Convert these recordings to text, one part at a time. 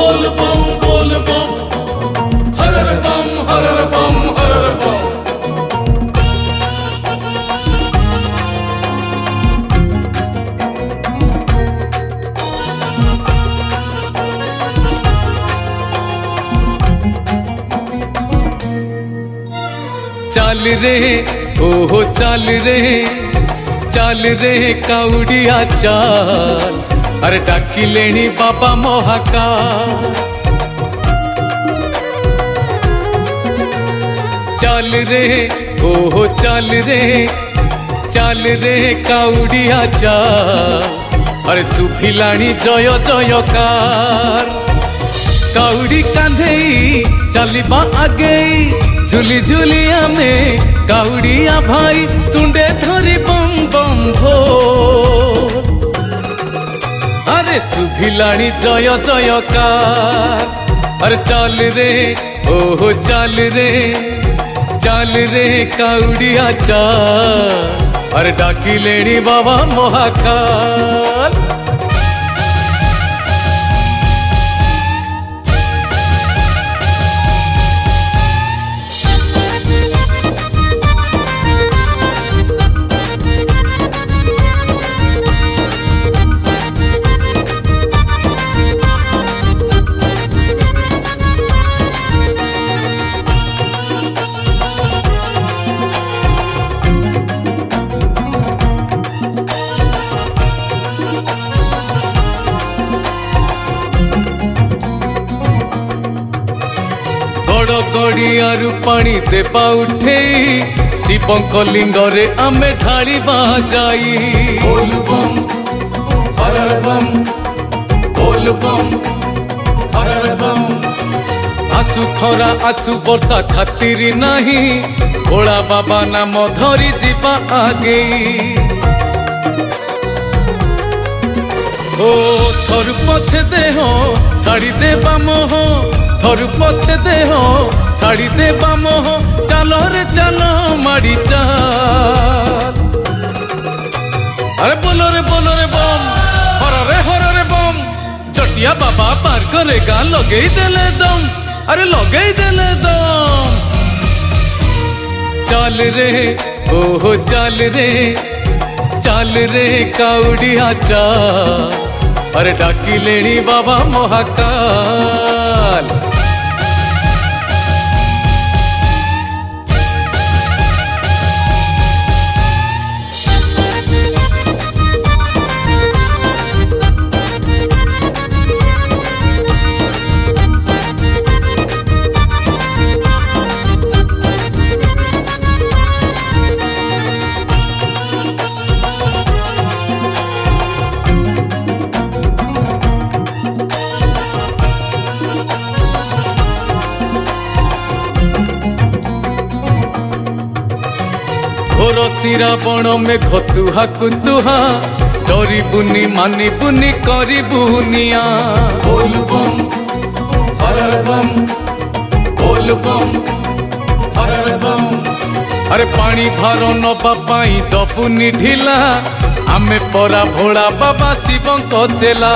बोल बम हर हर बम हर हर बम हर हर बम। चल रे ओहो चल रे काउडिया चाल, अरे डाकी लेनी बाबा महाकाल। चल रे ओहो चल रे काउडिया चाल, अरे सुफिलाणी जय जयकार। काउडी कांधेई चलिबा आगे, झुली झुली आमे काउडिया भाई तुंडे धरी बम बम भोर। अरे सुभिलाणी जय जयकार, अरे चल रे ओहो चल रे काउडिया चाल, अरे डाकी लेनी बाबा महाकाल। गड़गड़ियारू पानी देवा उठे, शिवंक लिंगरे आमे ढालिबा जाई। बोल बम हर हर बम बोल बम हर हर बम। आसु खरा आसु वर्षा खातिर नाही, भोला बाबा नाम धरी जीवा आगे। ओ थरु पछे देह छाड़ी देबा मोह, थरु पछे देह छाड़ी देबा मोह। चलो रे चलो माड़ी चाल, अरे बोलो रे बम हर रे बम। जटिया बाबा पार करेगा लगेई देले दम, अरे लगेई देले दम। चल रे ओहो चल रे काउडिया चाल, अरे डाकी लेनी बाबा महाकाल। घोर सिरा बण में घतुहा कुतुहा, डरी बुनी मानी बुनी करी बुनिया। बोल बम हर हर बम बोल बम हर हर बम। अरे पानी भार नबा पाई दबुनी ढिला, आमे परा भोला बाबा शिवंक चेला।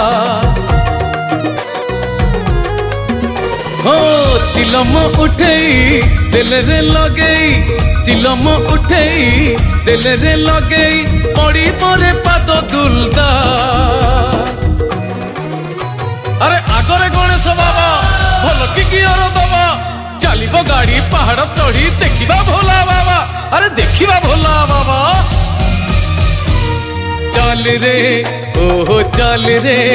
हो चिलम उठेई दिल रे लगेई, चिलम उठेई दिल रे लगेई। पड़ी परे पाद दुलदा, अरे आगरे गणेश बाबा भल कि गियर दबा। चलिबो गाड़ी पहाड़ चढ़ी देखिबा भोला बाबा, अरे देखिबा भोला बाबा। चल रे ओहो चल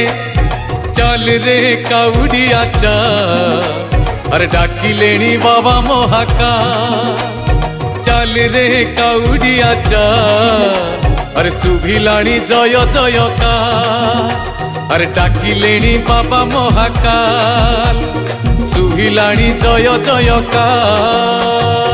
रे काउडिया चाल, अरे डाकी लेनी बाबा महाकाल। चल रे काउडिया चाल, अरे सुभिलाणी जय जयकार। अरे डाकी लेनी बाबा महाकाल, सुभिलाणी जय जयकार।